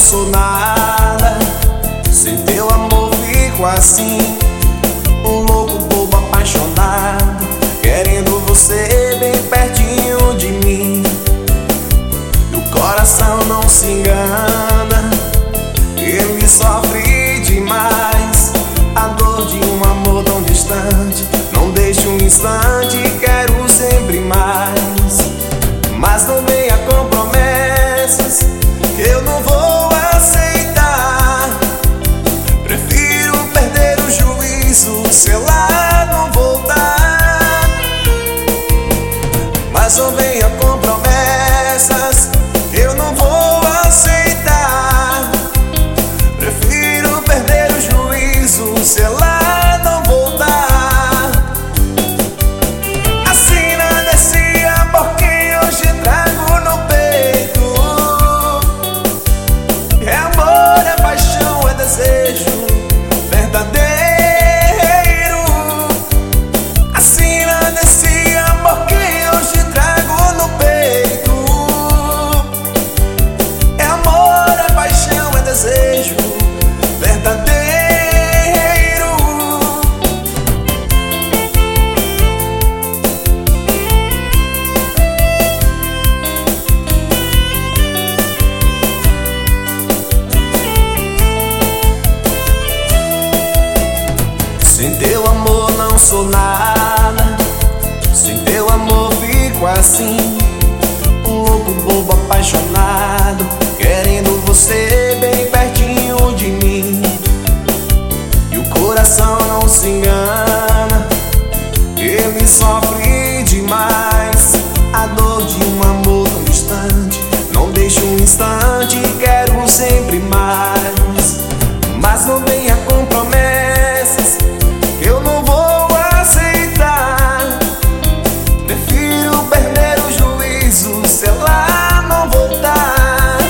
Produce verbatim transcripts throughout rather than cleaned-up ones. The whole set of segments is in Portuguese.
sou nada. Sem teu amor fico assim, um louco bobo apaixonado, querendo você bem pertinho de mim. E o coração não se engana, ele sofre demais. A dor de um amor tão distante, não deixa um instante, quero sempre mais. Mas não venha com promessas que eu não vou aceitar. Prefiro perder o juízo se ela não voltar. Mas não venha com promessas que eu não vou aceitar. Prefiro perder o juízo se ela não voltar. Assina desse amor que hoje trago no peito. É amor, é paixão, é desejo verdadeiro. Assina desse amor que hoje trago no peito. É amor, é paixão, é desejo verdadeiro. Sem teu amor não sou nada. Sem teu amor fico assim, um louco bobo apaixonado, querendo você bem pertinho de mim. E o coração não se engana, ele sofre demais. A dor de um amor tão distante, não deixa um instante, quero sempre mais. Mas não venha com promessas que eu não vou aceitar. Prefiro perder o juízo se ela não voltar.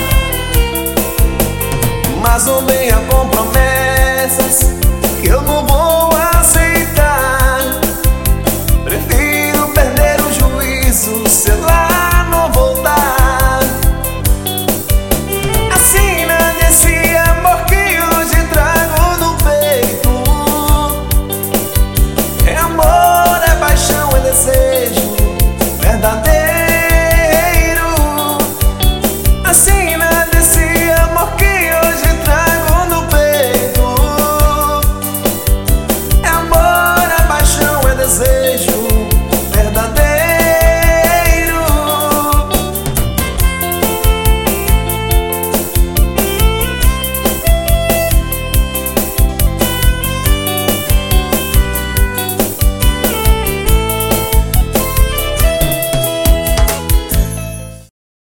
Mas não venha com promessas que eu não vou aceitar. Prefiro perder o juízo se ela não voltar. Assina desse amor que hoje trago no peito. É amor, é paixão, é desejo verdadeiro. Assina